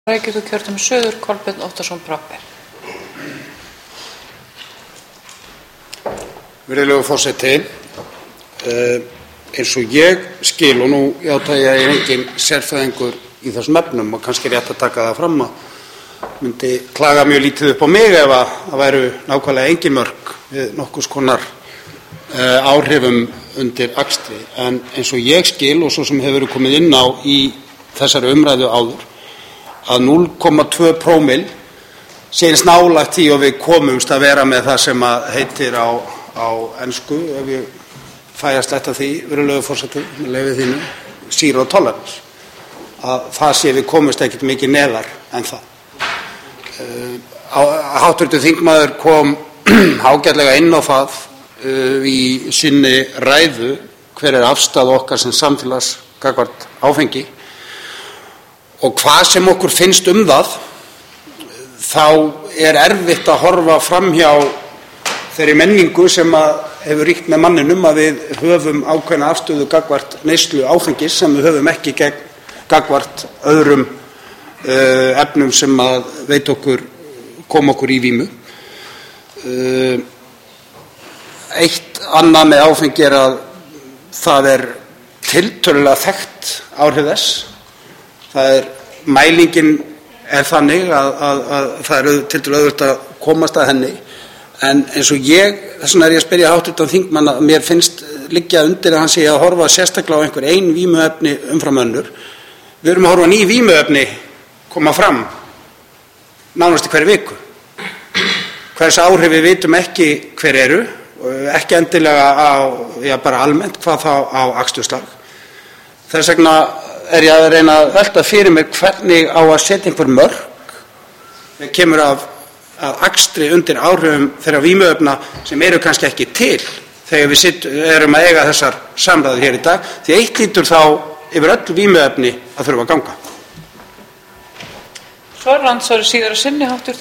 Reykjavíkurkjördæmi suður, Kolbeinn Óttarsson Proppé. Virðulegur forseti, eins og ég skil, og nú játa ég að ég engin sérfræðingur í þessum efnum og kannski rétt að taka það fram að myndi klaga mjög lítið upp á mig ef að það væru nákvæmlega engin mörk við nokkurs konar áhrifum undir akstri. En eins og ég skil og svo sem hefur komið inn á í þessari umræðu áður, að 0,2 prómill sé eins nálægt því og við komumst að vera með það sem að heitir á ensku, ef ég fæ að sletta því, virðulegur forseti, með leyfi þínu, zero tolerance, að það sé við komumst ekkert mikið neðar en það. Háttvirtur þingmaður kom ágætlega inn á það í sinni ræðu hver afstaða okkar sem samfélags gagnvart áfengi. Og hvað sem okkur finnst það, þá erfitt að horfa framhjá þeirri menningu sem hefur ríkt með manninum að við höfum ákveðna afstöðu gagnvart neyslu áfengis sem við höfum ekki gagnvart öðrum efnum sem að koma okkur í vímu. Eitt annað með áfengi að það tiltölulega þekkt áhrif þess. Mælingin þannig að það tiltölulega auðvelt að komast að henni, en eins og þess vegna ég að spyrja háttvirtan þingmann að mér finnst liggja undir að hann sé að horfa sérstaklega á einhver ein vímuefni umfram önnur. Við erum að horfa ný vímuefni koma fram nánast í hverri viku. Hvers áhrif við vitum ekki hver eru, ekki endilega bara almennt, hvað þá á akstursslag. Þess vegna ég að reyna að velta fyrir mér hvernig á að setja einhver mörk þegar kemur að akstri undir áhrifum þeirra vímuefna sem eru kannski ekki til þegar við erum að eiga þessar samræður hér í dag, því eitt lítur þá yfir öll vímuefni að þurfa að ganga. Svo landsværi síðar að sinni háttvirtur